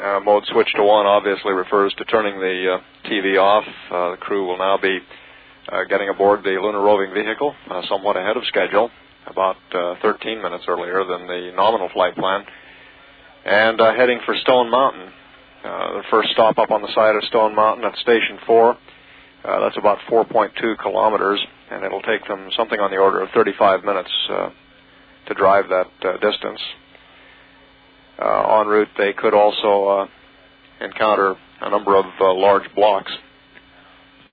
Mode switch to 1 obviously refers to turning the TV off. The crew will now be getting aboard the lunar roving vehicle somewhat ahead of schedule, about 13 minutes earlier than the nominal flight plan, and heading for Stone Mountain. The first stop up on the side of Stone Mountain at Station 4. That's about 4.2 kilometers, and it'll take them something on the order of 35 minutes to drive that distance. En route, they could also encounter a number of large blocks